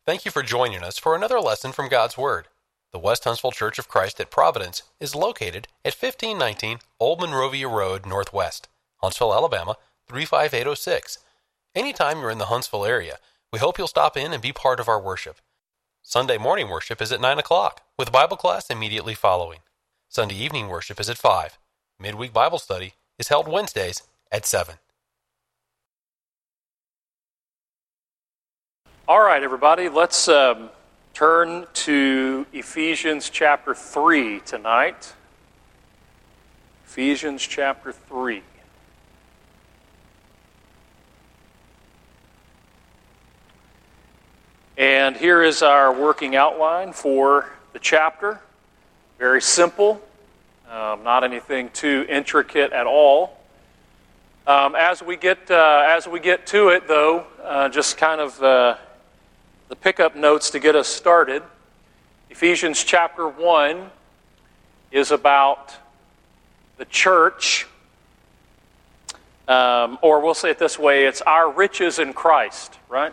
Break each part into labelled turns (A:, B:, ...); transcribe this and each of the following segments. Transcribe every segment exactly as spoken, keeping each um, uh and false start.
A: Thank you for joining us for another lesson from God's Word. The West Huntsville Church of Christ at Providence is located at fifteen nineteen Old Monrovia Road Northwest, Huntsville, Alabama, three five eight oh six. Anytime you're in the Huntsville area, we hope you'll stop in and be part of our worship. Sunday morning worship is at nine o'clock, with Bible class immediately following. Sunday evening worship is at five. Midweek Bible study is held Wednesdays at seven.
B: All right, everybody, let's um, turn to Ephesians chapter three tonight. Ephesians chapter three. And here is our working outline for the chapter. Very simple, um, not anything too intricate at all. Um, as we get uh, as we get to it, though, uh, just kind of uh, the pickup notes to get us started. Ephesians chapter one is about the church, um, or we'll say it this way: it's our riches in Christ, right?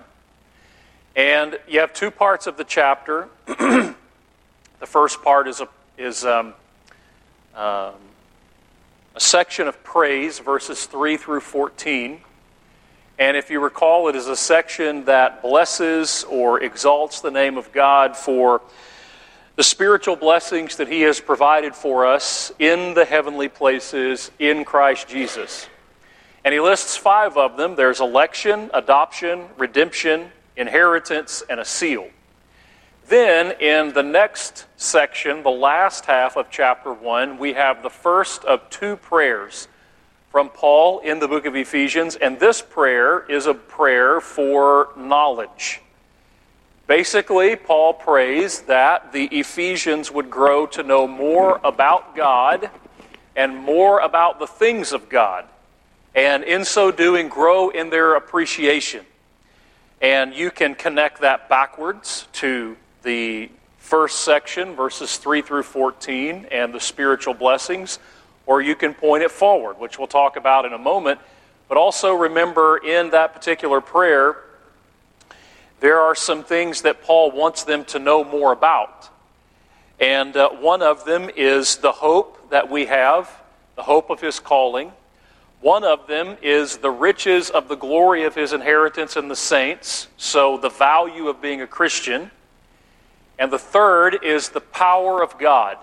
B: And you have two parts of the chapter. The first part is a is um, um, a section of praise, verses three through fourteen. And if you recall, it is a section that blesses or exalts the name of God for the spiritual blessings that He has provided for us in the heavenly places in Christ Jesus. And He lists five of them. There's election, adoption, redemption, inheritance, and a seal. Then, in the next section, the last half of chapter one, we have the first of two prayers from Paul in the book of Ephesians, and this prayer is a prayer for knowledge. Basically, Paul prays that the Ephesians would grow to know more about God and more about the things of God, and in so doing, grow in their appreciation. And you can connect that backwards to the first section, verses three through fourteen, and the spiritual blessings, or you can point it forward, which we'll talk about in a moment. But also remember, in that particular prayer, there are some things that Paul wants them to know more about. And uh, one of them is the hope that we have, the hope of His calling. One of them is the riches of the glory of His inheritance in the saints, so the value of being a Christian. And the third is the power of God.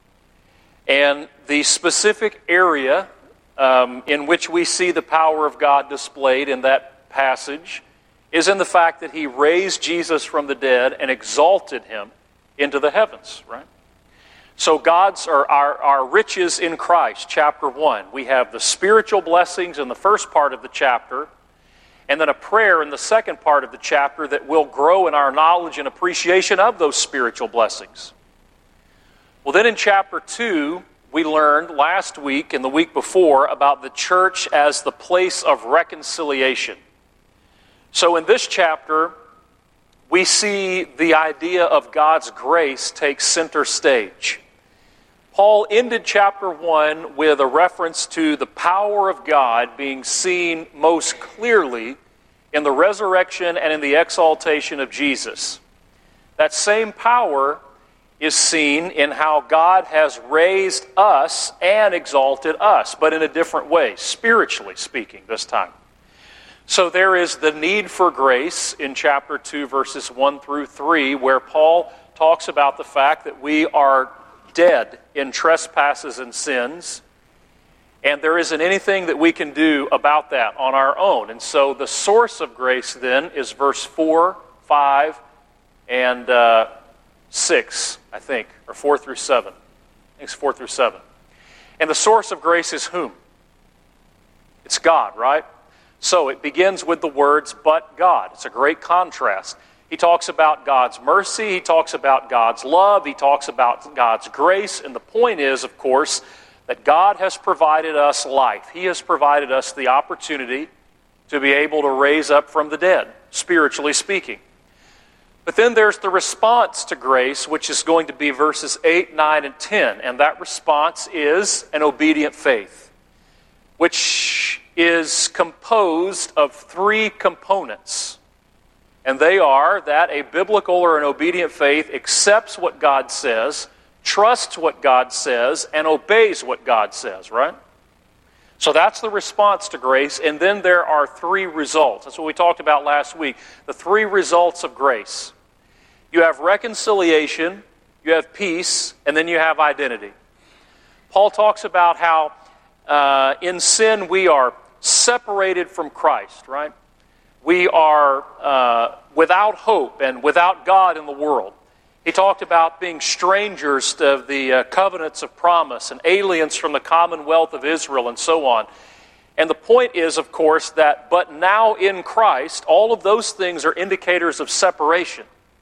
B: And the specific area um, in which we see the power of God displayed in that passage is in the fact that He raised Jesus from the dead and exalted Him into the heavens, right? So God's or our, our riches in Christ, chapter one. We have the spiritual blessings in the first part of the chapter, and then a prayer in the second part of the chapter that will grow in our knowledge and appreciation of those spiritual blessings. Well, then in chapter two, we learned last week and the week before about the church as the place of reconciliation. So in this chapter, we see the idea of God's grace take center stage. Paul ended chapter one with a reference to the power of God being seen most clearly in the resurrection and in the exaltation of Jesus. That same power is seen in how God has raised us and exalted us, but in a different way, spiritually speaking this time. So there is the need for grace in chapter two, verses one through three, where Paul talks about the fact that we are dead in trespasses and sins, and there isn't anything that we can do about that on our own. And so the source of grace then is verse four, five, and uh, six, I think, or four through seven. I think it's four through seven. And the source of grace is whom? It's God, right? So it begins with the words, but God. It's a great contrast. He talks about God's mercy, he talks about God's love, he talks about God's grace, and the point is, of course, that God has provided us life. He has provided us the opportunity to be able to raise up from the dead, spiritually speaking. But then there's the response to grace, which is going to be verses eight, nine, and ten, and that response is an obedient faith, which is composed of three components. And they are that a biblical or an obedient faith accepts what God says, trusts what God says, and obeys what God says, right? So that's the response to grace, and then there are three results. That's what we talked about last week, the three results of grace. You have reconciliation, you have peace, and then you have identity. Paul talks about how uh, in sin we are separated from Christ, right? We are uh, without hope and without God in the world. He talked about being strangers to the uh, covenants of promise and aliens from the commonwealth of Israel and so on. And the point is, of course, that but now in Christ, all of those things are indicators of separation.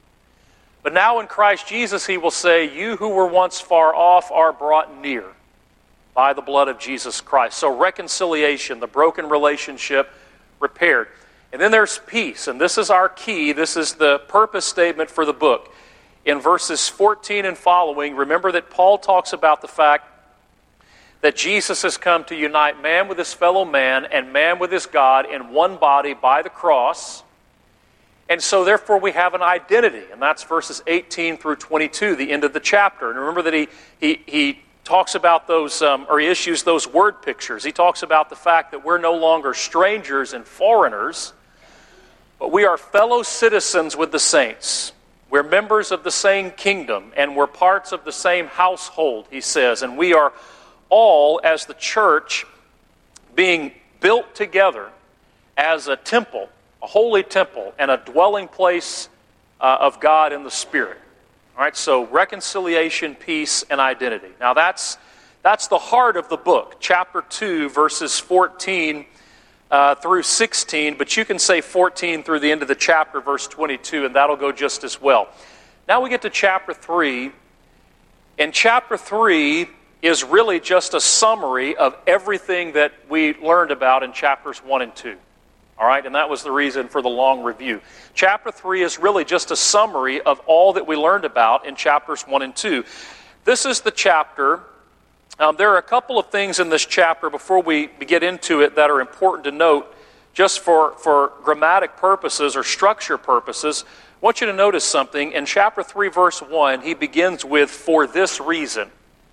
B: But now in Christ Jesus, he will say, you who were once far off are brought near by the blood of Jesus Christ. So reconciliation, the broken relationship, repaired. And then there's peace, and this is our key. This is the purpose statement for the book. In verses fourteen and following, remember that Paul talks about the fact that Jesus has come to unite man with his fellow man and man with his God in one body by the cross. And so therefore we have an identity, and that's verses eighteen through twenty-two, the end of the chapter. And remember that he he he talks about those, um, or he issues those word pictures. He talks about the fact that we're no longer strangers and foreigners, but we are fellow citizens with the saints. We're members of the same kingdom, and we're parts of the same household, he says. And we are all, as the church, being built together as a temple, a holy temple, and a dwelling place uh, of God in the Spirit. All right, so reconciliation, peace, and identity. Now that's that's the heart of the book, chapter two, verses fourteen uh, through sixteen, but you can say fourteen through the end of the chapter, verse twenty-two, and that'll go just as well. Now we get to chapter three, and chapter three is really just a summary of everything that we learned about in chapters one and two. All right, and that was the reason for the long review. Chapter three is really just a summary of all that we learned about in chapters one and two. This is the chapter. Um, there are a couple of things in this chapter before we get into it that are important to note just for, for grammatic purposes or structure purposes. I want you to notice something. In chapter three, verse one, he begins with, for this reason.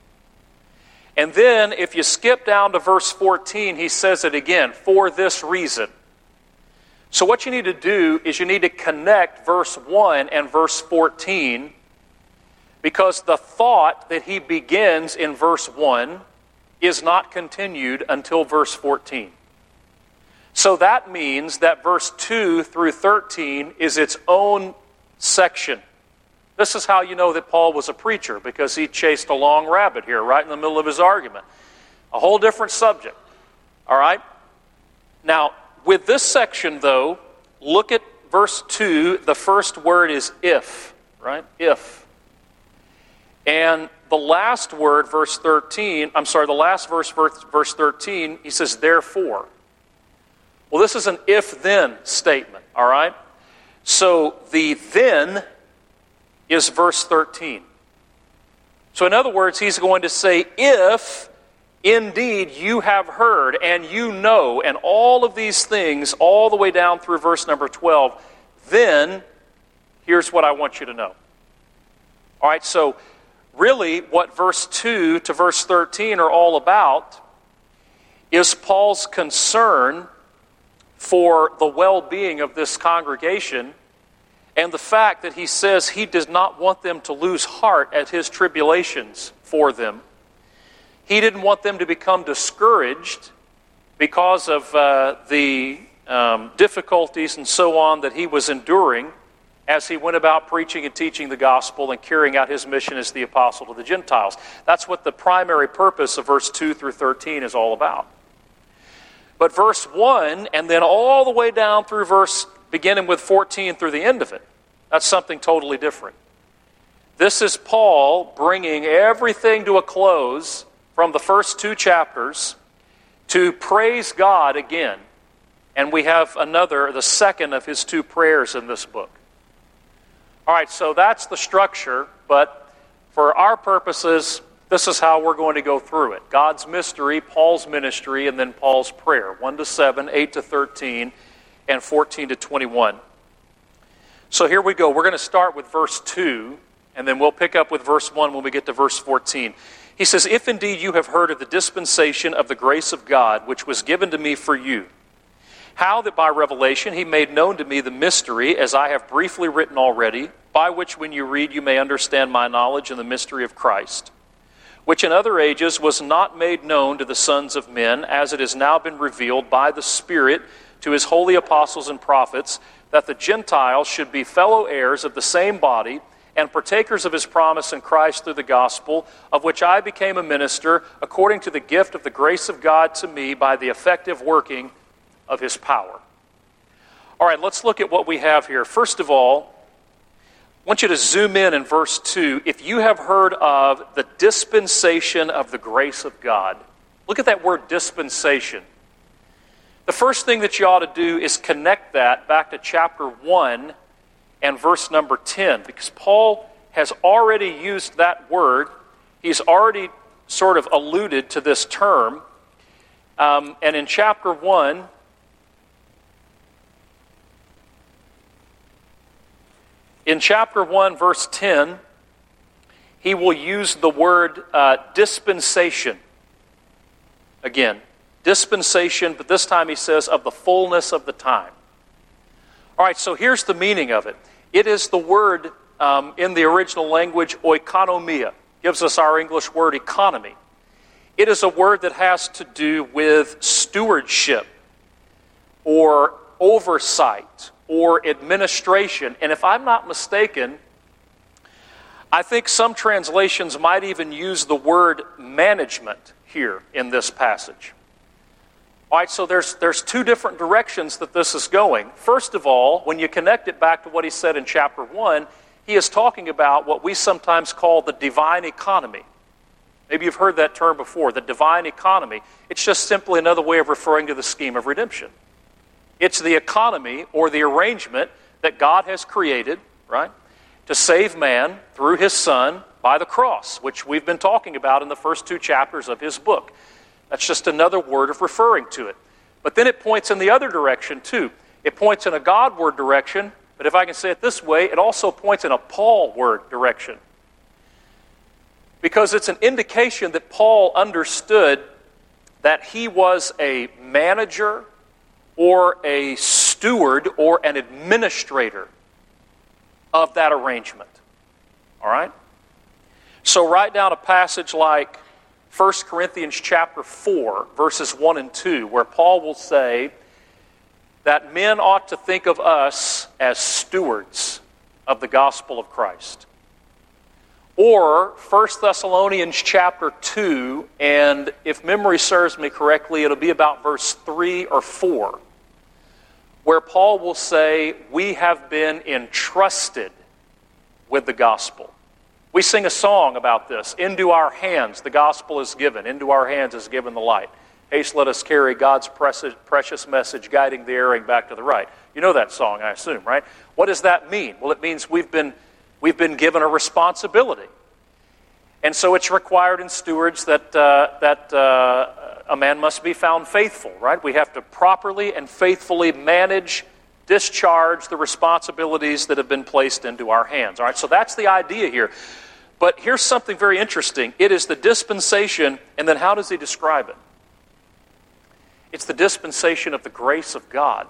B: And then if you skip down to verse fourteen, he says it again, for this reason. So what you need to do is you need to connect verse one and verse fourteen, because the thought that he begins in verse one is not continued until verse fourteen. So that means that verse two through thirteen is its own section. This is how you know that Paul was a preacher, because he chased a long rabbit here right in the middle of his argument. A whole different subject. All right? Now, with this section, though, look at verse two. The first word is if, right? If. And the last word, verse thirteen, I'm sorry, the last verse, verse thirteen, he says, therefore. Well, this is an if-then statement, all right? So the then is verse thirteen. So in other words, he's going to say, if indeed you have heard and you know, and all of these things, all the way down through verse number twelve, then here's what I want you to know. All right, so really what verse two to verse thirteen are all about is Paul's concern for the well-being of this congregation, and the fact that he says he does not want them to lose heart at his tribulations for them. He didn't want them to become discouraged because of uh, the um, difficulties and so on that he was enduring as he went about preaching and teaching the gospel and carrying out his mission as the apostle to the Gentiles. That's what the primary purpose of verse two through thirteen is all about. But verse one, and then all the way down through verse, beginning with fourteen through the end of it, that's something totally different. This is Paul bringing everything to a close from the first two chapters to praise God again. And we have another, the second of his two prayers in this book. All right, so that's the structure, but for our purposes, this is how we're going to go through it. God's mystery, Paul's ministry, and then Paul's prayer. one to seven, eight to thirteen, and fourteen to twenty-one. So here we go. We're going to start with verse two, and then we'll pick up with verse one when we get to verse fourteen. He says, "If indeed you have heard of the dispensation of the grace of God, which was given to me for you, how that by revelation he made known to me the mystery, as I have briefly written already, by which when you read you may understand my knowledge in the mystery of Christ, which in other ages was not made known to the sons of men, as it has now been revealed by the Spirit to his holy apostles and prophets, that the Gentiles should be fellow heirs of the same body, and partakers of his promise in Christ through the gospel, of which I became a minister, according to the gift of the grace of God to me by the effective working of his power." All right, let's look at what we have here. First of all, I want you to zoom in in verse two. If you have heard of the dispensation of the grace of God, look at that word dispensation. The first thing that you ought to do is connect that back to chapter one and verse number ten, because Paul has already used that word. He's already sort of alluded to this term. Um, and in chapter one, in chapter one, verse ten, he will use the word uh, dispensation again. Dispensation, but this time he says, of the fullness of the time. All right, so here's the meaning of it. It is the word um, in the original language, oikonomia. Gives us our English word economy. It is a word that has to do with stewardship or oversight or administration. And if I'm not mistaken, I think some translations might even use the word management here in this passage. All right, so there's, there's two different directions that this is going. First of all, when you connect it back to what he said in chapter one, he is talking about what we sometimes call the divine economy. Maybe you've heard that term before, the divine economy. It's just simply another way of referring to the scheme of redemption. It's the economy or the arrangement that God has created, right, to save man through his Son by the cross, which we've been talking about in the first two chapters of his book. That's just another word of referring to it. But then it points in the other direction too. It points in a Godward direction, but if I can say it this way, it also points in a Paulward direction. Because it's an indication that Paul understood that he was a manager or a steward or an administrator of that arrangement. All right? So write down a passage like First Corinthians chapter four, verses one and two, where Paul will say that men ought to think of us as stewards of the gospel of Christ. Or First Thessalonians chapter two, and if memory serves me correctly, it'll be about verse three or four, where Paul will say, we have been entrusted with the gospel. We sing a song about this. Into our hands the gospel is given. Into our hands is given the light. Haste, let us carry God's precious message, guiding the erring back to the right. You know that song, I assume, right? What does that mean? Well, it means we've been, we've been given a responsibility. And so it's required in stewards that, uh, that uh, a man must be found faithful, right? We have to properly and faithfully manage, discharge the responsibilities that have been placed into our hands. All right, so that's the idea here. But here's something very interesting. It is the dispensation, and then how does he describe it? It's the dispensation of the grace of God.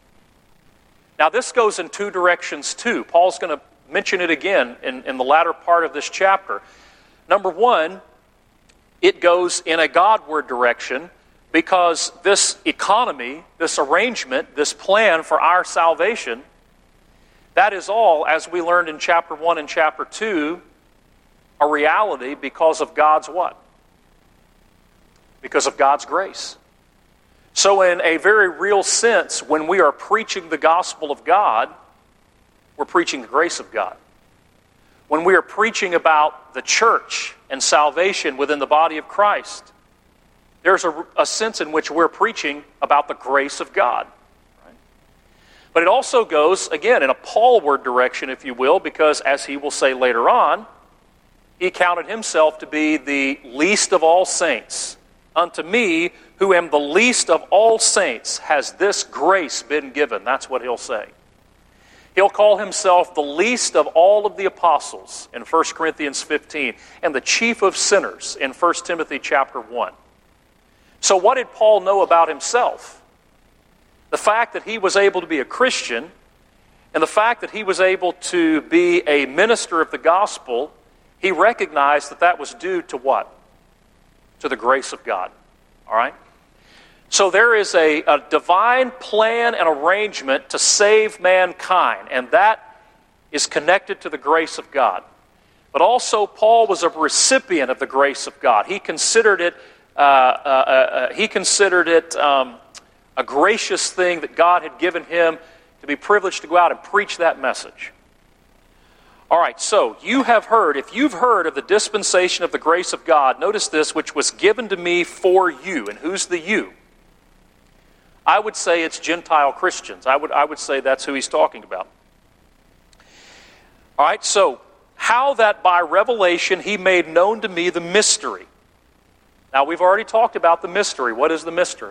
B: Now this goes in two directions too. Paul's going to mention it again in, in the latter part of this chapter. Number one, it goes in a Godward direction, because this economy, this arrangement, this plan for our salvation, that is all, as we learned in chapter one and chapter two, a reality because of God's what? Because of God's grace. So in a very real sense, when we are preaching the gospel of God, we're preaching the grace of God. When we are preaching about the church and salvation within the body of Christ, there's a, a sense in which we're preaching about the grace of God. Right? But it also goes, again, in a Paulward direction, if you will, because as he will say later on, he counted himself to be the least of all saints. Unto me, who am the least of all saints, has this grace been given. That's what he'll say. He'll call himself the least of all of the apostles in First Corinthians fifteen, and the chief of sinners in First Timothy chapter one. So what did Paul know about himself? The fact that he was able to be a Christian, and the fact that he was able to be a minister of the gospel, he recognized that that was due to what? To the grace of God. All right? So there is a, a divine plan and arrangement to save mankind, and that is connected to the grace of God. But also, Paul was a recipient of the grace of God. He considered it, uh, uh, uh, he considered it um, a gracious thing that God had given him to be privileged to go out and preach that message. All right, so you have heard, if you've heard of the dispensation of the grace of God, notice this, which was given to me for you. And who's the you? I would say it's Gentile Christians. I would, I would say that's who he's talking about. All right, so how that by revelation he made known to me the mystery. Now, we've already talked about the mystery. What is the mystery?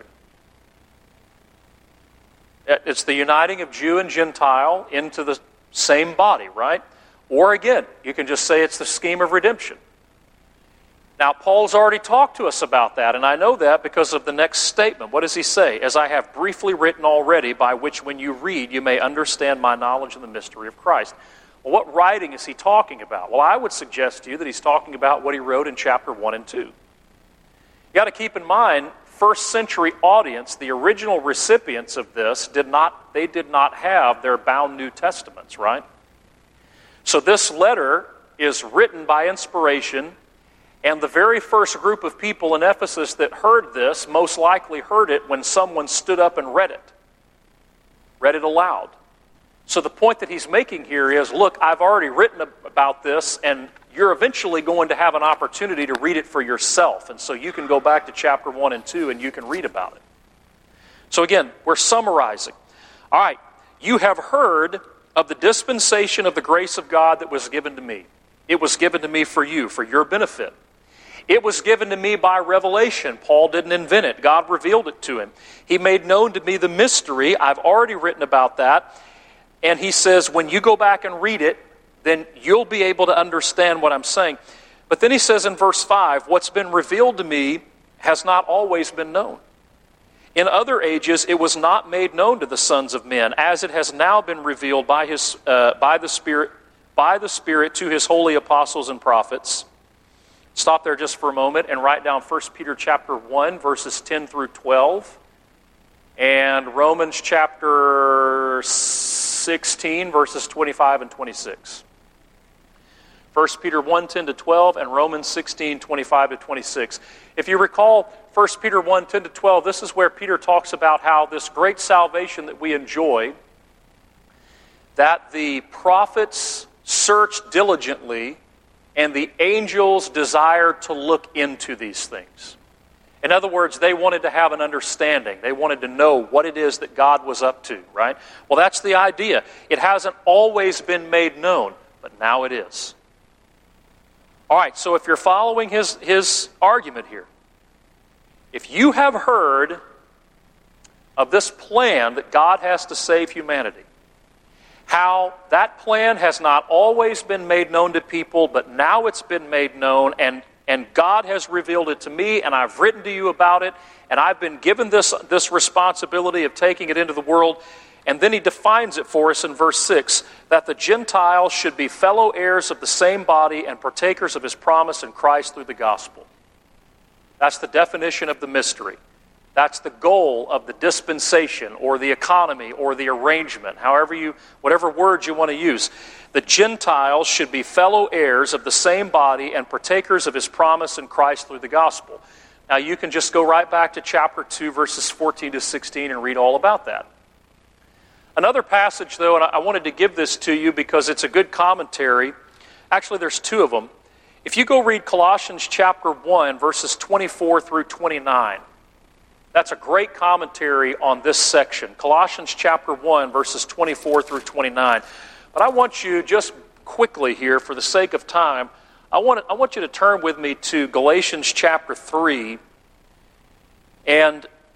B: It's the uniting of Jew and Gentile into the same body, right? Or again, you can just say it's the scheme of redemption. Now, Paul's already talked to us about that, and I know that because of the next statement. What does he say? As I have briefly written already, by which when you read, you may understand my knowledge of the mystery of Christ. Well, what writing is he talking about? Well, I would suggest to you that he's talking about what he wrote in chapter one and two. You got to keep in mind, first century audience, the original recipients of this, did not, they did not have their bound New Testaments, right? So this letter is written by inspiration, and the very first group of people in Ephesus that heard this most likely heard it when someone stood up and read it. Read it aloud. So the point that he's making here is, look, I've already written about this, and you're eventually going to have an opportunity to read it for yourself. And so you can go back to chapter one and two and you can read about it. So again, we're summarizing. All right, you have heard of the dispensation of the grace of God that was given to me. It was given to me for you, for your benefit. It was given to me by revelation. Paul didn't invent it. God revealed it to him. He made known to me the mystery. I've already written about that. And he says, when you go back and read it, then you'll be able to understand what I'm saying. But then he says in verse five, what's been revealed to me has not always been known. In other ages, it was not made known to the sons of men, as it has now been revealed by his, uh, by the Spirit, by the Spirit to his holy apostles and prophets. Stop there just for a moment and write down First Peter chapter one, verses ten through twelve, and Romans chapter sixteen, verses twenty-five and twenty-six. First Peter one, ten to twelve, and Romans sixteen, twenty-five to twenty-six. If you recall First Peter one, ten to twelve, this is where Peter talks about how this great salvation that we enjoy, that the prophets searched diligently, and the angels desired to look into these things. In other words, they wanted to have an understanding. They wanted to know what it is that God was up to, right? Well, that's the idea. It hasn't always been made known, but now it is. All right, so if you're following his, his argument here, if you have heard of this plan that God has to save humanity, how that plan has not always been made known to people, but now it's been made known, and, and God has revealed it to me, and I've written to you about it, and I've been given this, this responsibility of taking it into the world. And then he defines it for us in verse six, that the Gentiles should be fellow heirs of the same body and partakers of his promise in Christ through the gospel. That's the definition of the mystery. That's the goal of the dispensation or the economy or the arrangement, however you, whatever word you want to use. The Gentiles should be fellow heirs of the same body and partakers of his promise in Christ through the gospel. Now you can just go right back to chapter two, verses fourteen to sixteen and read all about that. Another passage, though, and I wanted to give this to you because it's a good commentary. Actually, there's two of them. If you go read Colossians chapter one, verses twenty-four through twenty-nine, that's a great commentary on this section. Colossians chapter one, verses twenty-four through twenty-nine. But I want you, just quickly here, for the sake of time, I want, I want you to turn with me to Galatians chapter three. And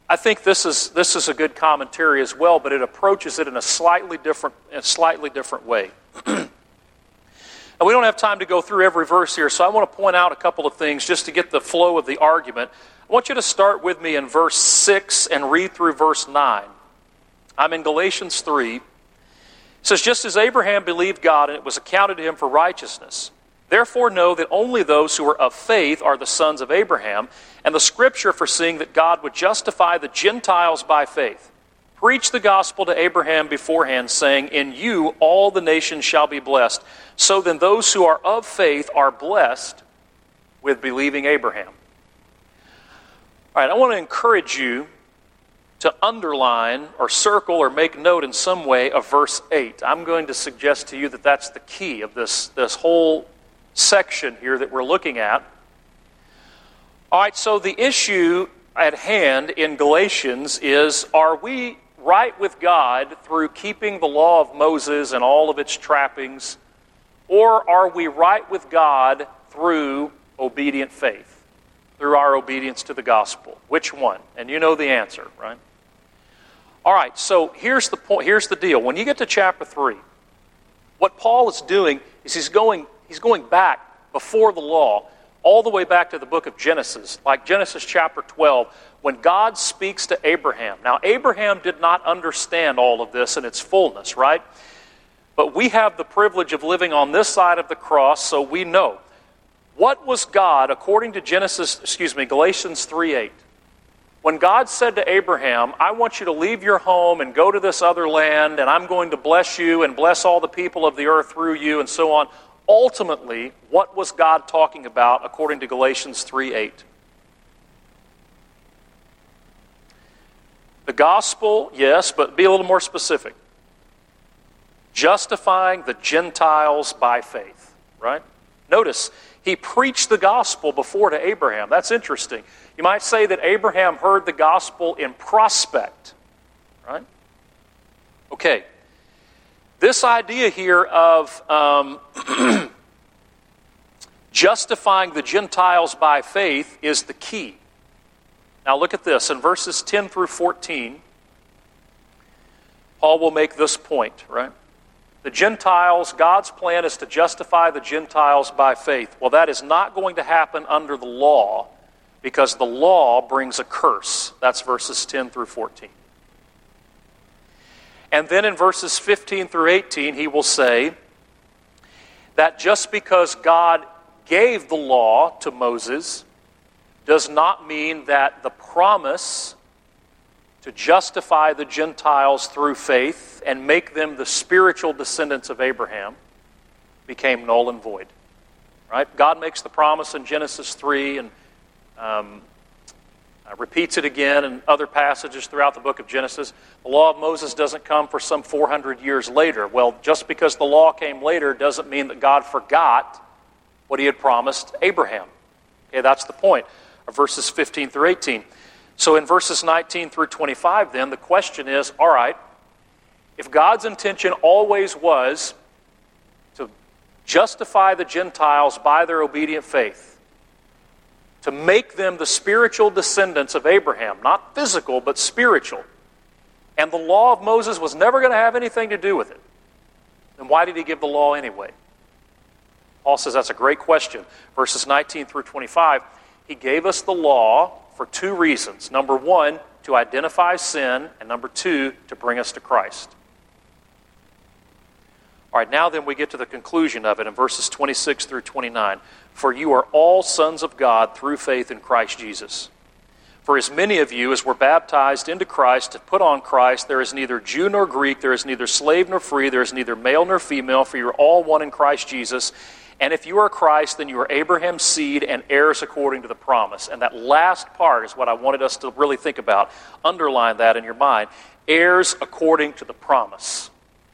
B: I think this is this is a good commentary as well, but it approaches it in a slightly different, in a slightly different way. And we don't have time to go through every verse here, so I want to point out a couple of things just to get the flow of the argument. I want you to start with me in verse six and read through verse nine. I'm in Galatians three. It says, just as Abraham believed God, and it was accounted to him for righteousness. Therefore know that only those who are of faith are the sons of Abraham, and the Scripture, foreseeing that God would justify the Gentiles by faith, preached the gospel to Abraham beforehand, saying, in you all the nations shall be blessed. So then those who are of faith are blessed with believing Abraham. All right, I want to encourage you to underline or circle or make note in some way of verse eight. I'm going to suggest to you that that's the key of this, this whole section here that we're looking at. All right, so the issue at hand in Galatians is, are we right with God through keeping the law of Moses and all of its trappings, or are we right with God through obedient faith, through our obedience to the gospel? Which one? And you know the answer, right? All right, so here's the point. Here's the deal. When you get to chapter three, what Paul is doing is he's going he's going back before the law, all the way back to the book of Genesis, like Genesis chapter twelve, when God speaks to Abraham. Now, Abraham did not understand all of this in its fullness, right? But we have the privilege of living on this side of the cross, so we know. What was God, according to Genesis, excuse me, Galatians three eight? When God said to Abraham, I want you to leave your home and go to this other land, and I'm going to bless you and bless all the people of the earth through you, and so on. Ultimately, what was God talking about according to Galatians three eight? The gospel, yes, but be a little more specific. Justifying the Gentiles by faith, right? Notice, he preached the gospel before to Abraham. That's interesting. You might say that Abraham heard the gospel in prospect, right? Okay. This idea here of um, justifying the Gentiles by faith is the key. Now look at this. In verses ten through fourteen, Paul will make this point, right? The Gentiles, God's plan is to justify the Gentiles by faith. Well, that is not going to happen under the law, because the law brings a curse. That's verses ten through fourteen. And then in verses fifteen through eighteen, he will say that just because God gave the law to Moses does not mean that the promise to justify the Gentiles through faith and make them the spiritual descendants of Abraham became null and void. Right? God makes the promise in Genesis three and um, uh, repeats it again in other passages throughout the book of Genesis. The law of Moses doesn't come for some four hundred years later. Well, just because the law came later doesn't mean that God forgot what he had promised Abraham. Okay, that's the point of verses fifteen through eighteen. So in verses nineteen through twenty-five then, the question is, all right, if God's intention always was to justify the Gentiles by their obedient faith, to make them the spiritual descendants of Abraham, not physical, but spiritual, and the law of Moses was never going to have anything to do with it, then why did he give the law anyway? Paul says that's a great question. Verses nineteen through twenty-five, he gave us the law for two reasons. Number one, to identify sin, and number two, to bring us to Christ. All right, now then we get to the conclusion of it in verses twenty-six through twenty-nine. For you are all sons of God through faith in Christ Jesus. For as many of you as were baptized into Christ have put on Christ, there is neither Jew nor Greek, there is neither slave nor free, there is neither male nor female, for you are all one in Christ Jesus. And if you are Christ, then you are Abraham's seed and heirs according to the promise. And that last part is what I wanted us to really think about. Underline that in your mind. Heirs according to the promise.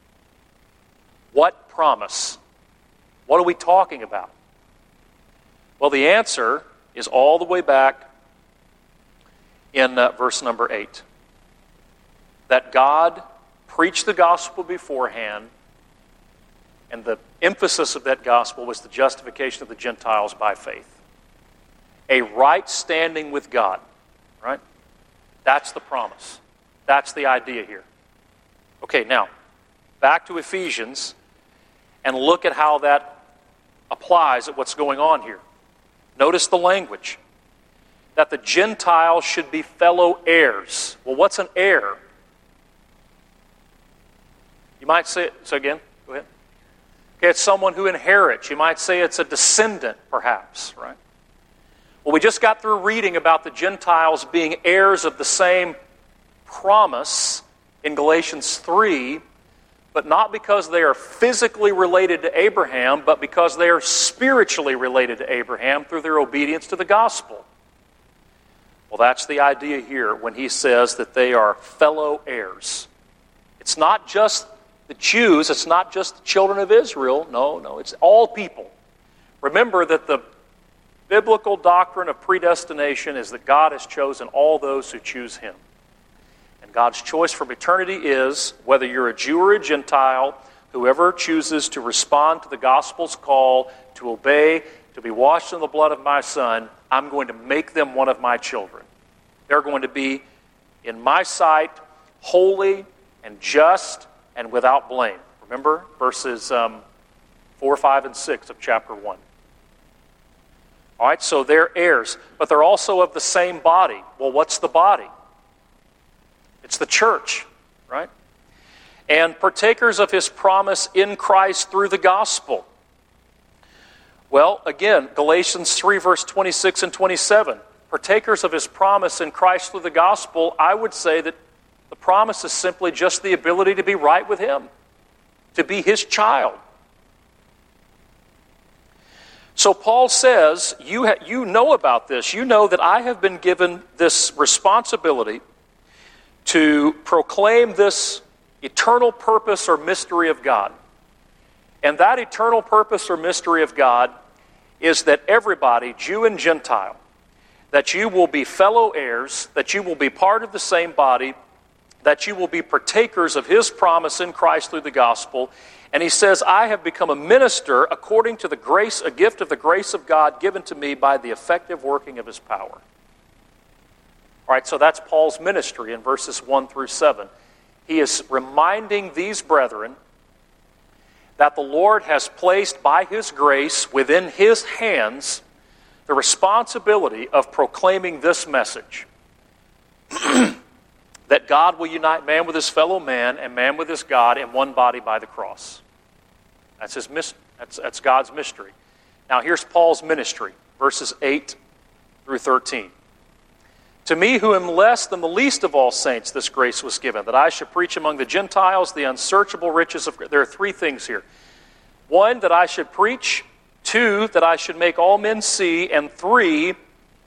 B: What promise? What are we talking about? Well, the answer is all the way back in uh, verse number eight. That God preached the gospel beforehand, and the emphasis of that gospel was the justification of the Gentiles by faith. A right standing with God, right? That's the promise. That's the idea here. Okay, now, back to Ephesians, and look at how that applies at what's going on here. Notice the language. That the Gentiles should be fellow heirs. Well, what's an heir? You might say it, so again, go ahead. Okay, it's someone who inherits. You might say it's a descendant, perhaps, right? Well, we just got through reading about the Gentiles being heirs of the same promise in Galatians three, but not because they are physically related to Abraham, but because they are spiritually related to Abraham through their obedience to the gospel. Well, that's the idea here when he says that they are fellow heirs. It's not just the Jews, it's not just the children of Israel. No, no, it's all people. Remember that the biblical doctrine of predestination is that God has chosen all those who choose Him. And God's choice from eternity is, whether you're a Jew or a Gentile, whoever chooses to respond to the gospel's call, to obey, to be washed in the blood of my Son, I'm going to make them one of my children. They're going to be, in my sight, holy and just and without blame. Remember verses um, four, five, and six of chapter one. All right, so they're heirs, but they're also of the same body. Well, what's the body? It's the church, right? And partakers of His promise in Christ through the gospel. Well, again, Galatians three, verse twenty-six and twenty-seven. Partakers of His promise in Christ through the gospel, I would say that the promise is simply just the ability to be right with Him, to be His child. So Paul says, you, ha- you know about this. You know that I have been given this responsibility to proclaim this eternal purpose or mystery of God. And that eternal purpose or mystery of God is that everybody, Jew and Gentile, that you will be fellow heirs, that you will be part of the same body, that you will be partakers of His promise in Christ through the gospel. And he says, I have become a minister according to the grace, a gift of the grace of God given to me by the effective working of His power. All right, so that's Paul's ministry in verses one through seven. He is reminding these brethren that the Lord has placed by His grace within His hands the responsibility of proclaiming this message. That God will unite man with his fellow man and man with his God in one body by the cross. That's his that's, that's God's mystery. Now here's Paul's ministry, verses eight through thirteen. To me, who am less than the least of all saints, this grace was given, that I should preach among the Gentiles the unsearchable riches of... There are three things here. One, that I should preach. Two, that I should make all men see. And three,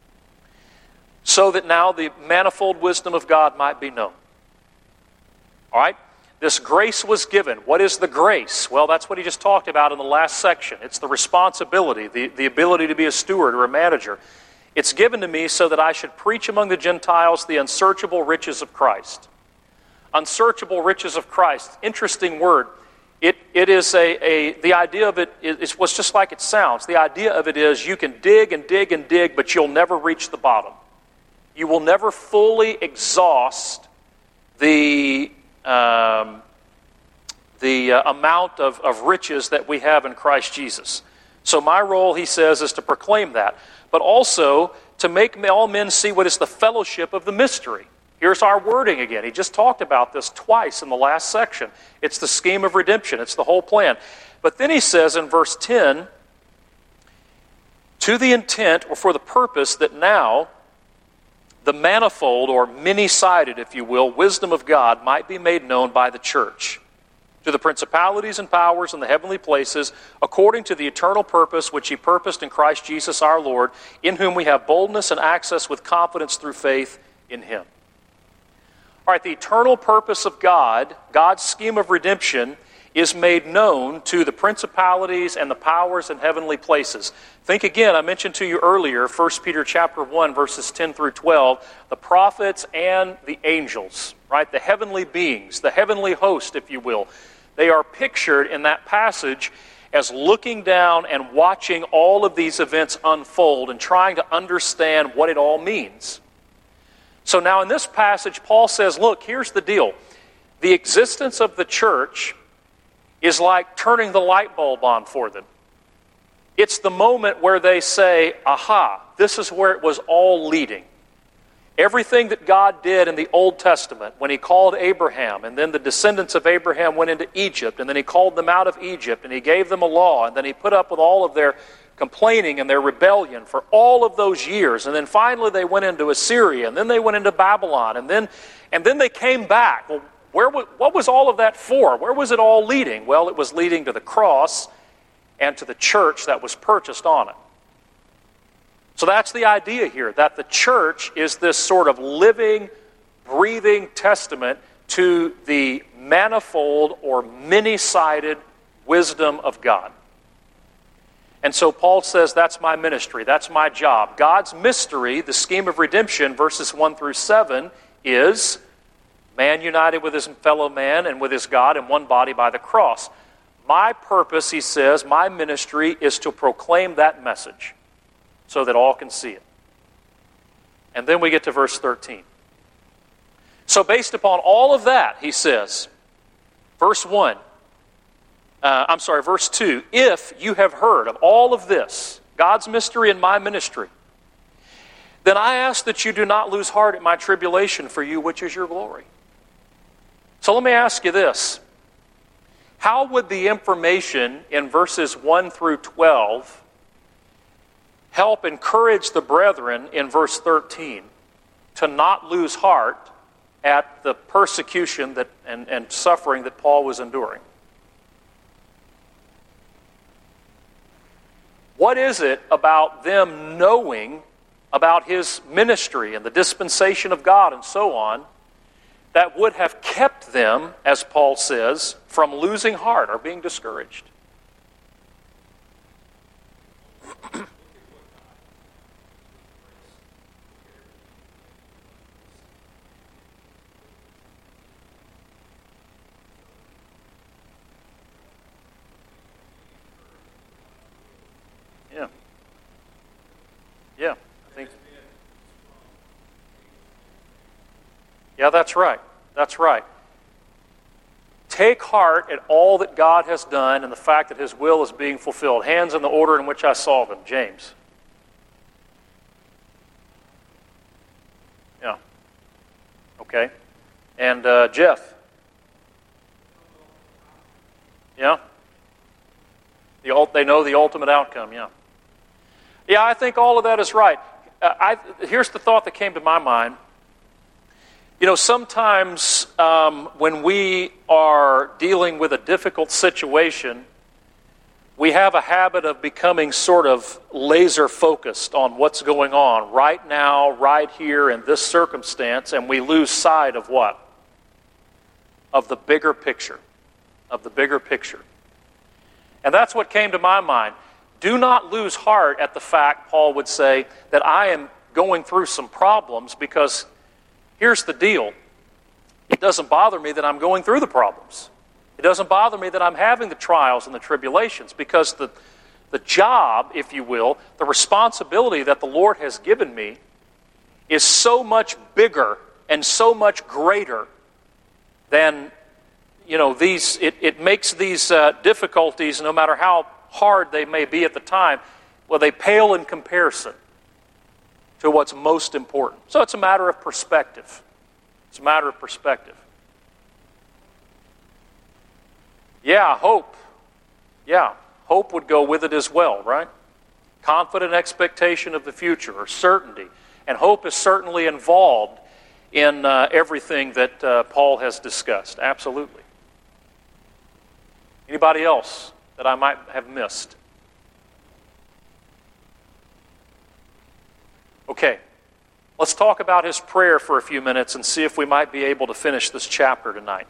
B: so that now the manifold wisdom of God might be known. All right? This grace was given. What is the grace? Well, that's what he just talked about in the last section. It's the responsibility, the, the ability to be a steward or a manager. It's given to me so that I should preach among the Gentiles the unsearchable riches of Christ. Unsearchable riches of Christ. Interesting word. It, it is a, a, the idea of it is, it was just like it sounds. The idea of it is you can dig and dig and dig, but you'll never reach the bottom. You will never fully exhaust the, um, the uh, amount of, of riches that we have in Christ Jesus. So my role, he says, is to proclaim that, but also to make all men see what is the fellowship of the mystery. Here's our wording again. He just talked about this twice in the last section. It's the scheme of redemption. It's the whole plan. But then he says in verse ten, to the intent or for the purpose that now the manifold or many-sided, if you will, wisdom of God might be made known by the church to the principalities and powers in the heavenly places, according to the eternal purpose which He purposed in Christ Jesus our Lord, in whom we have boldness and access with confidence through faith in Him. All right, the eternal purpose of God, God's scheme of redemption, is made known to the principalities and the powers in heavenly places. Think again, I mentioned to you earlier, First Peter chapter one, verses ten through twelve, the prophets and the angels, right? The heavenly beings, the heavenly host, if you will. They are pictured in that passage as looking down and watching all of these events unfold and trying to understand what it all means. So now in this passage, Paul says, look, here's the deal. The existence of the church is like turning the light bulb on for them. It's the moment where they say, aha, this is where it was all leading. Everything that God did in the Old Testament, when He called Abraham, and then the descendants of Abraham went into Egypt, and then He called them out of Egypt, and He gave them a law, and then He put up with all of their complaining and their rebellion for all of those years, and then finally they went into Assyria, and then they went into Babylon, and then and then they came back. Well, where was, what was all of that for? Where was it all leading? Well, it was leading to the cross and to the church that was purchased on it. So that's the idea here, that the church is this sort of living, breathing testament to the manifold or many-sided wisdom of God. And so Paul says, that's my ministry, that's my job. God's mystery, the scheme of redemption, verses one through seven, is man united with his fellow man and with his God in one body by the cross. My purpose, he says, my ministry is to proclaim that message so that all can see it. And then we get to verse thirteen. So based upon all of that, he says, verse one, uh, I'm sorry, verse two, if you have heard of all of this, God's mystery and my ministry, then I ask that you do not lose heart at my tribulation for you, which is your glory. So let me ask you this. How would the information in verses one through twelve help encourage the brethren in verse thirteen to not lose heart at the persecution that and, and suffering that Paul was enduring? What is it about them knowing about his ministry and the dispensation of God and so on that would have kept them, as Paul says, from losing heart or being discouraged? Yeah. Yeah, I think. Yeah, that's right. That's right. Take heart at all that God has done and the fact that His will is being fulfilled. Hands in the order in which I saw them. James. Yeah. Okay. And uh, Jeff. Yeah. The, they know the ultimate outcome, yeah. Yeah, I think all of that is right. Uh, I, here's the thought that came to my mind. You know, sometimes um, when we are dealing with a difficult situation, we have a habit of becoming sort of laser focused on what's going on right now, right here in this circumstance, and we lose sight of what? Of the bigger picture. Of the bigger picture. And that's what came to my mind. Do not lose heart at the fact, Paul would say, that I am going through some problems, because here's the deal. It doesn't bother me that I'm going through the problems. It doesn't bother me that I'm having the trials and the tribulations, because the, the job, if you will, the responsibility that the Lord has given me is so much bigger and so much greater than, you know, these, it, it makes these uh, difficulties, no matter how hard they may be at the time, well, they pale in comparison to what's most important. So it's a matter of perspective. It's a matter of perspective. Yeah, hope. Yeah, hope would go with it as well, right? Confident expectation of the future, or certainty. And hope is certainly involved in uh, everything that uh, Paul has discussed. Absolutely. Anybody else that I might have missed? Okay, let's talk about his prayer for a few minutes and see if we might be able to finish this chapter tonight.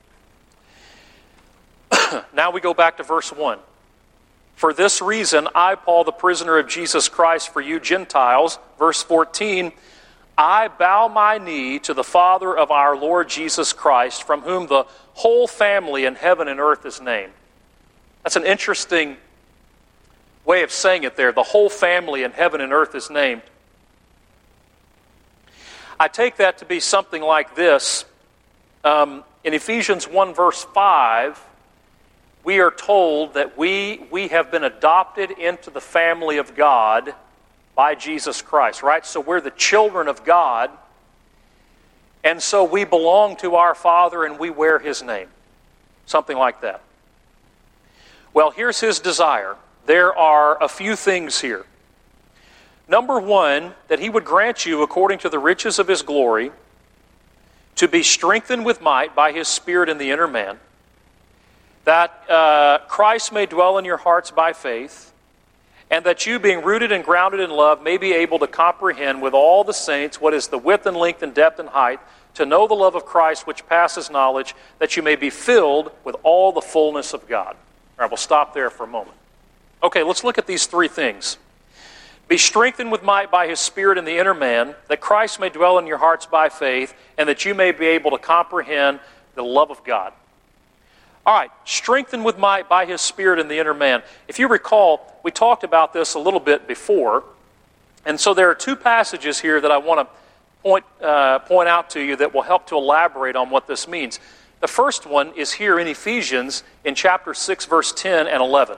B: Now we go back to verse one. For this reason, I, Paul, the prisoner of Jesus Christ, for you Gentiles, verse fourteen, I bow my knee to the Father of our Lord Jesus Christ, from whom the whole family in heaven and earth is named. That's an interesting way of saying it there. The whole family in heaven and earth is named. I take that to be something like this. Um, in Ephesians one verse five, we are told that we, we have been adopted into the family of God by Jesus Christ, right? So we're the children of God, and so we belong to our Father and we wear His name. Something like that. Well, here's His desire. There are a few things here. Number one, that He would grant you, according to the riches of His glory, to be strengthened with might by His Spirit in the inner man, that uh, Christ may dwell in your hearts by faith, and that you, being rooted and grounded in love, may be able to comprehend with all the saints what is the width and length and depth and height, to know the love of Christ which passes knowledge, that you may be filled with all the fullness of God. All right, we'll stop there for a moment. Okay, let's look at these three things. Be strengthened with might by His Spirit in the inner man, that Christ may dwell in your hearts by faith, and that you may be able to comprehend the love of God. All right, strengthened with might by His Spirit in the inner man. If you recall, we talked about this a little bit before, and so there are two passages here that I want to point, uh, point out to you that will help to elaborate on what this means. The first one is here in Ephesians in chapter six, verse ten and eleven.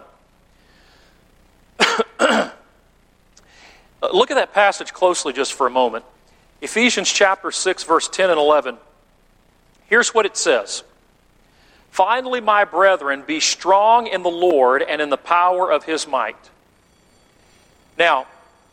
B: Look at that passage closely just for a moment. Ephesians chapter six, verse ten and eleven. Here's what it says. Finally, my brethren, be strong in the Lord and in the power of His might. Now,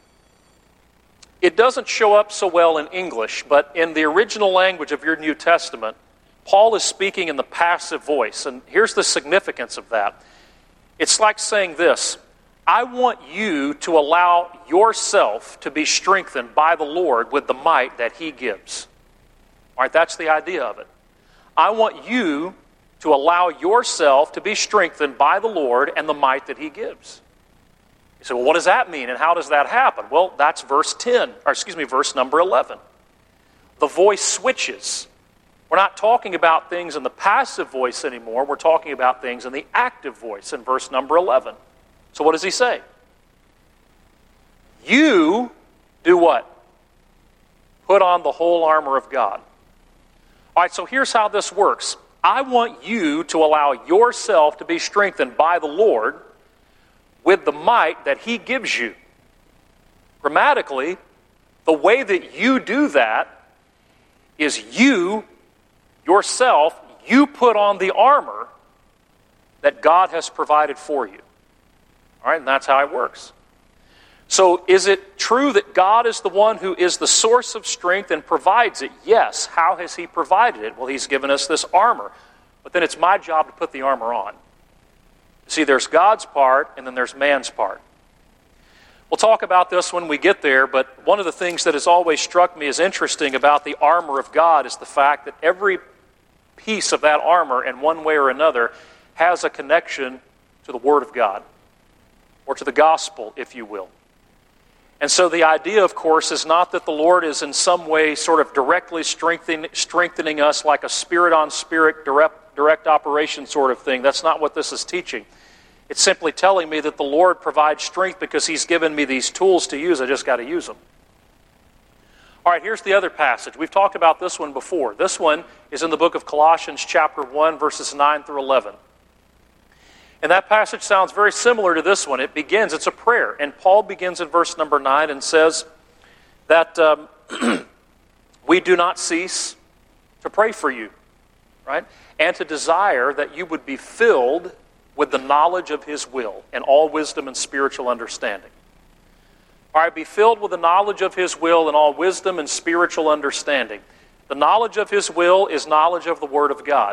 B: it doesn't show up so well in English, but in the original language of your New Testament, Paul is speaking in the passive voice, and here's the significance of that. It's like saying this: I want you to allow yourself to be strengthened by the Lord with the might that He gives. All right, that's the idea of it. I want you to allow yourself to be strengthened by the Lord and the might that He gives. You say, well, what does that mean, and how does that happen? Well, that's verse ten, or excuse me, verse number eleven. The voice switches. We're not talking about things in the passive voice anymore. We're talking about things in the active voice in verse number eleven. So what does he say? You do what? Put on the whole armor of God. All right, so here's how this works. I want you to allow yourself to be strengthened by the Lord with the might that He gives you. Grammatically, the way that you do that is you, yourself, you put on the armor that God has provided for you. All right, and that's how it works. So is it true that God is the one who is the source of strength and provides it? Yes. How has He provided it? Well, He's given us this armor. But then it's my job to put the armor on. See, there's God's part and then there's man's part. We'll talk about this when we get there, but one of the things that has always struck me as interesting about the armor of God is the fact that every piece of that armor, in one way or another, has a connection to the Word of God, or to the gospel, if you will. And so the idea, of course, is not that the Lord is in some way sort of directly strengthening, strengthening us like a spirit-on-spirit direct, direct operation sort of thing. That's not what this is teaching. It's simply telling me that the Lord provides strength because He's given me these tools to use. I just got to use them. All right, here's the other passage. We've talked about this one before. This one is in the book of Colossians chapter one, verses nine through eleven. And that passage sounds very similar to this one. It begins, it's a prayer. And Paul begins in verse number nine and says that um, we do not cease to pray for you, right? And to desire that you would be filled with the knowledge of His will and all wisdom and spiritual understanding. All right, be filled with the knowledge of His will and all wisdom and spiritual understanding. The knowledge of His will is knowledge of the Word of God.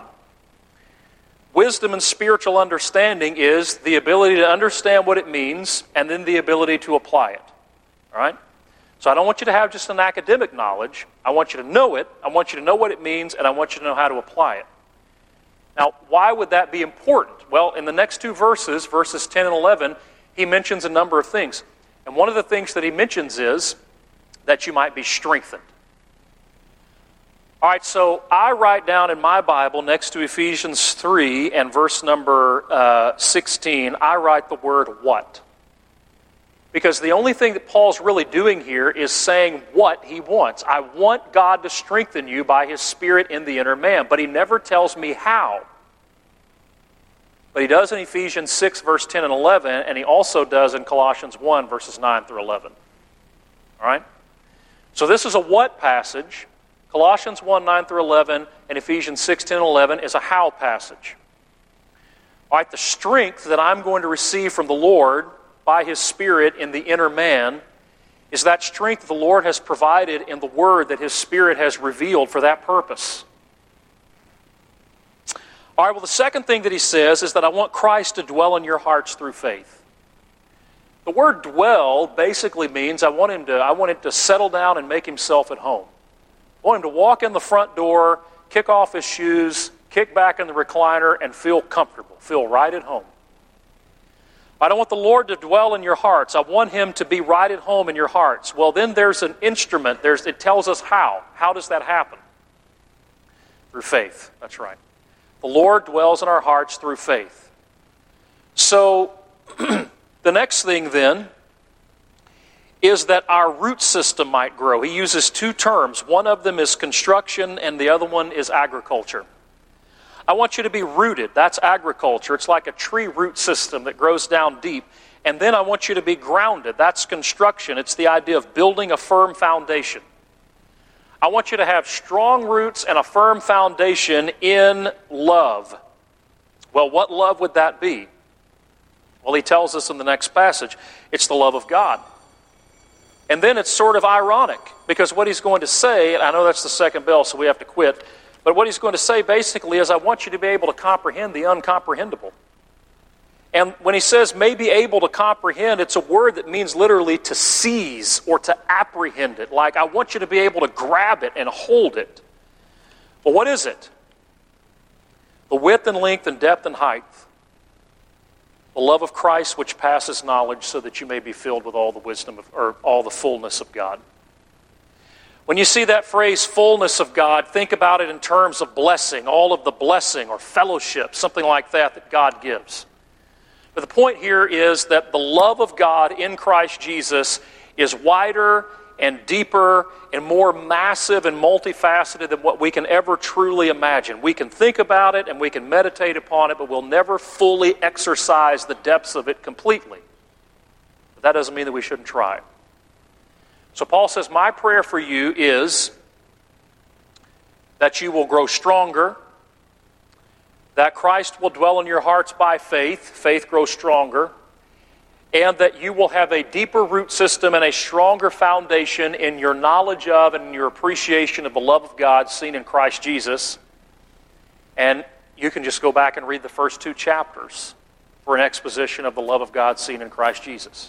B: Wisdom and spiritual understanding is the ability to understand what it means and then the ability to apply it. All right? So I don't want you to have just an academic knowledge. I want you to know it. I want you to know what it means, and I want you to know how to apply it. Now, why would that be important? Well, in the next two verses, verses ten and eleven, he mentions a number of things. And one of the things that he mentions is that you might be strengthened. All right, so I write down in my Bible next to Ephesians three and verse number uh, sixteen, I write the word what. Because the only thing that Paul's really doing here is saying what he wants. I want God to strengthen you by His Spirit in the inner man, but he never tells me how. But he does in Ephesians six, verse ten and eleven, and he also does in Colossians one, verses nine through eleven. All right? So this is a what passage. Colossians one, nine through eleven, and Ephesians six, ten and eleven is a how passage. All right, the strength that I'm going to receive from the Lord by His Spirit in the inner man is that strength the Lord has provided in the Word that His Spirit has revealed for that purpose. All right, well, the second thing that he says is that I want Christ to dwell in your hearts through faith. The word dwell basically means I want him to, I want him to settle down and make himself at home. I want him to walk in the front door, kick off his shoes, kick back in the recliner, and feel comfortable, feel right at home. I don't want the Lord to dwell in your hearts. I want Him to be right at home in your hearts. Well, then there's an instrument. There's, it tells us how. How does that happen? Through faith. That's right. The Lord dwells in our hearts through faith. So, the next thing then is that our root system might grow. He uses two terms. One of them is construction and the other one is agriculture. I want you to be rooted. That's agriculture. It's like a tree root system that grows down deep. And then I want you to be grounded. That's construction. It's the idea of building a firm foundation. I want you to have strong roots and a firm foundation in love. Well, what love would that be? Well, he tells us in the next passage, it's the love of God. And then it's sort of ironic, because what he's going to say, and I know that's the second bell, so we have to quit, but what he's going to say basically is, I want you to be able to comprehend the uncomprehendable. And when he says may be able to comprehend, it's a word that means literally to seize or to apprehend it. Like, I want you to be able to grab it and hold it. Well, what is it? The width and length and depth and height. The love of Christ which passes knowledge, so that you may be filled with all the wisdom of, or all the fullness of God. When you see that phrase, fullness of God, think about it in terms of blessing, all of the blessing or fellowship, something like that that God gives. But the point here is that the love of God in Christ Jesus is wider and deeper and more massive and multifaceted than what we can ever truly imagine. We can think about it and we can meditate upon it, but we'll never fully exercise the depths of it completely. But that doesn't mean that we shouldn't try. So Paul says, my prayer for you is that you will grow stronger, that Christ will dwell in your hearts by faith, faith grows stronger, and that you will have a deeper root system and a stronger foundation in your knowledge of and in your appreciation of the love of God seen in Christ Jesus. And you can just go back and read the first two chapters for an exposition of the love of God seen in Christ Jesus.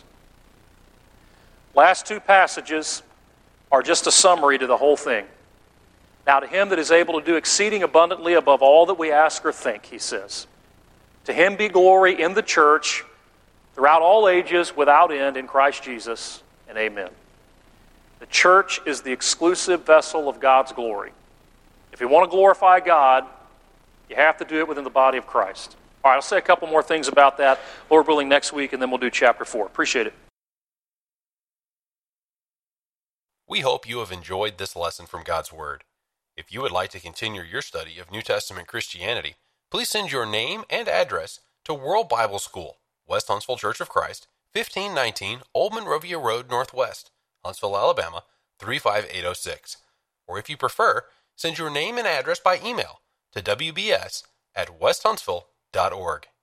B: Last two passages are just a summary to the whole thing. Now to him that is able to do exceeding abundantly above all that we ask or think, he says, to him be glory in the church throughout all ages without end in Christ Jesus, and amen. The church is the exclusive vessel of God's glory. If you want to glorify God, you have to do it within the body of Christ. All right, I'll say a couple more things about that, Lord willing, next week, and then we'll do chapter four. Appreciate it.
A: We hope you have enjoyed this lesson from God's Word. If you would like to continue your study of New Testament Christianity, please send your name and address to World Bible School, West Huntsville Church of Christ, fifteen nineteen Old Monrovia Road Northwest, Huntsville, Alabama, three five eight oh six. Or if you prefer, send your name and address by email to w b s at west huntsville dot org.